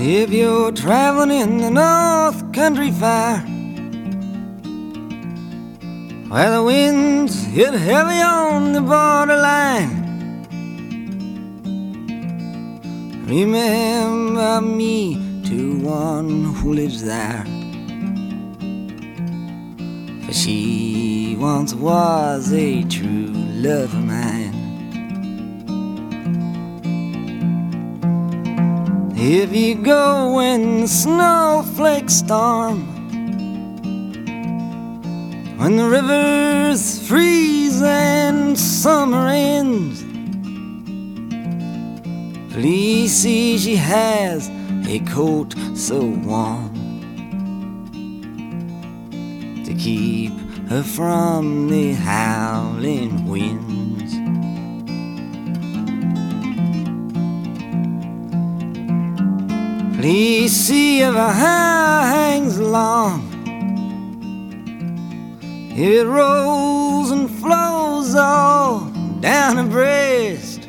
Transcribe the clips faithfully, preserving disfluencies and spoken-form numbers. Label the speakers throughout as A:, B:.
A: If you're traveling in the North Country Fair, where the winds hit heavy on the borderline, remember me to one who lives there, for she once was a true love of mine. If you go when the snowflakes storm, when the rivers freeze and summer ends, please see she has a coat so warm to keep her from the howling winds. Please see if her hair hangs long, it rolls and flows all down her breast.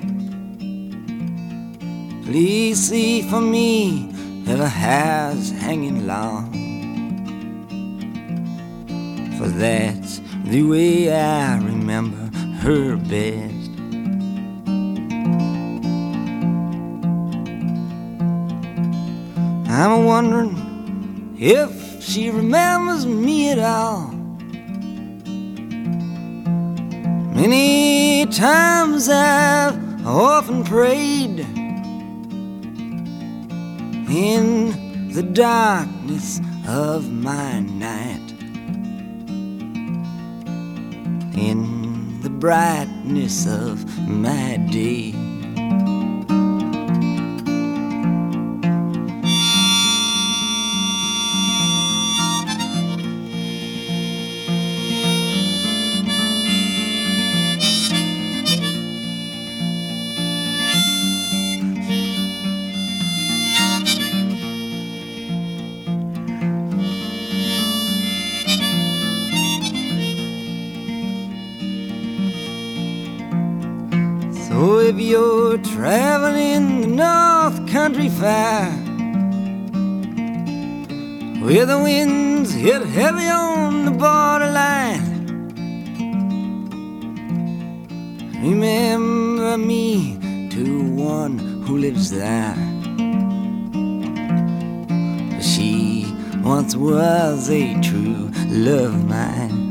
A: Please see for me if her hair's hanging long, for that's the way I remember her best. I'm wondering if she remembers me at all. Many times I've often prayed in the darkness of my night, in the brightness of my day. So if you're traveling in the North Country Fair, where the winds hit heavy on the borderline, remember me to one who lives there, for she once was a true love of mine.